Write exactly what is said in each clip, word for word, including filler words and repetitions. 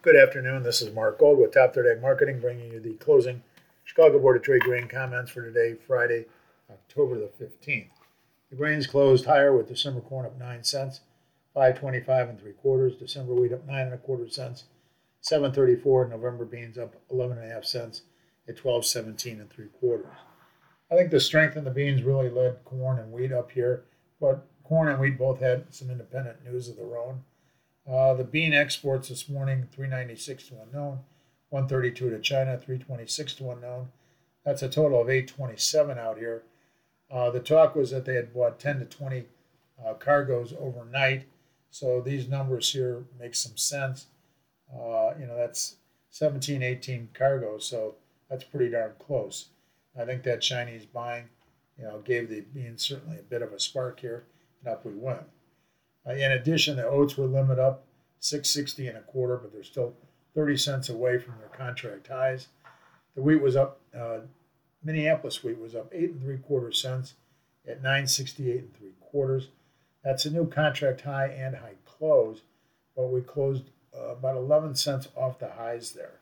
Good afternoon. This is Mark Gold with Top Third Ag Marketing, bringing you the closing Chicago Board of Trade grain comments for today, Friday, October the fifteenth. The grains closed higher with December corn up nine cents, five twenty-five and three quarters. December wheat up nine and a quarter cents, seven thirty-four. November beans up eleven and a half cents at twelve seventeen and three quarters. I think the strength in the beans really led corn and wheat up here, but corn and wheat both had some independent news of their own. Uh, the bean exports this morning, three ninety-six to unknown, one thirty-two to China, three twenty-six to unknown. That's a total of eight twenty-seven out here. Uh, the talk was that they had bought ten to twenty uh, cargoes overnight, so these numbers here make some sense. Uh, you know, that's seventeen, eighteen cargoes, so that's pretty darn close. I think that Chinese buying, you know, gave the beans certainly a bit of a spark here, and up we went. Uh, in addition, the oats were limit up six sixty and a quarter, but they're still thirty cents away from their contract highs. The wheat was up. Uh, Minneapolis wheat was up eight and three quarter cents at nine sixty-eight and three quarters. That's a new contract high and high close, but we closed uh, about eleven cents off the highs there.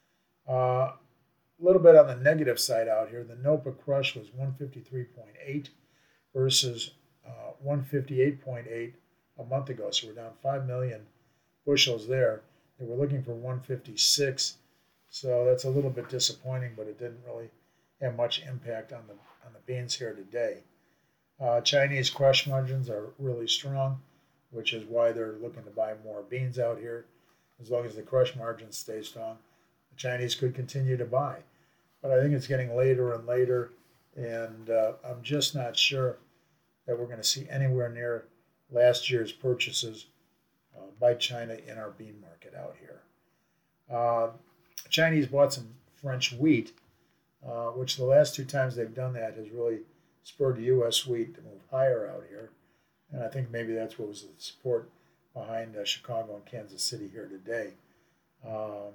Uh, a little bit on the negative side out here. The NOPA crush was one fifty-three point eight versus uh, one fifty-eight point eight a month ago, so we're down five million bushels there. They were looking for one fifty-six, so that's a little bit disappointing, but it didn't really have much impact on the on the beans here today. Uh, Chinese crush margins are really strong, which is why they're looking to buy more beans out here. As long as the crush margins stay strong, the Chinese could continue to buy. But I think it's getting later and later, and uh, I'm just not sure that we're going to see anywhere near last year's purchases uh, by China in our bean market out here. Uh, Chinese bought some French wheat, uh, which the last two times they've done that has really spurred U S wheat to move higher out here. And I think maybe that's what was the support behind uh, Chicago and Kansas City here today. Um,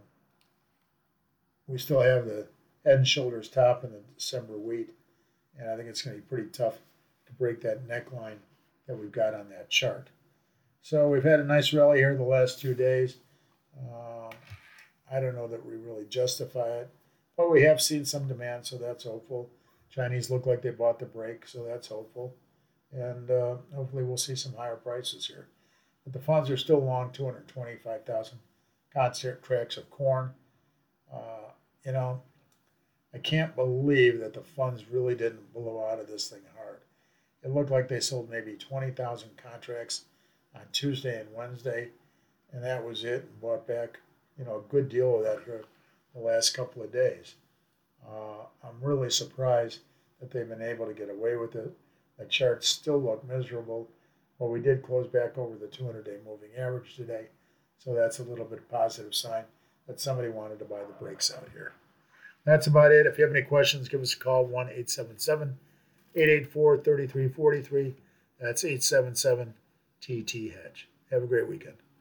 we still have the head and shoulders top in the December wheat, and I think it's going to be pretty tough to break that neckline that we've got on that chart. So we've had a nice rally here the last two days. Uh, I don't know that we really justify it, but we have seen some demand, so that's hopeful. Chinese look like they bought the break, so that's hopeful. And uh, hopefully we'll see some higher prices here. But the funds are still long two hundred twenty-five thousand contracts of corn. Uh, you know, I can't believe that the funds really didn't blow out of this thing hard. It looked like they sold maybe twenty thousand contracts on Tuesday and Wednesday, and that was it, and bought back, you know, a good deal of that here the last couple of days. Uh, I'm really surprised that they've been able to get away with it. The charts still look miserable, but we did close back over the two hundred day moving average today, so that's a little bit of positive sign that somebody wanted to buy the breaks out here. That's about it. If you have any questions, give us a call, one eight seven seven, eight eight four, three three four three. That's eight seven seven T T Hedge. Have a great weekend.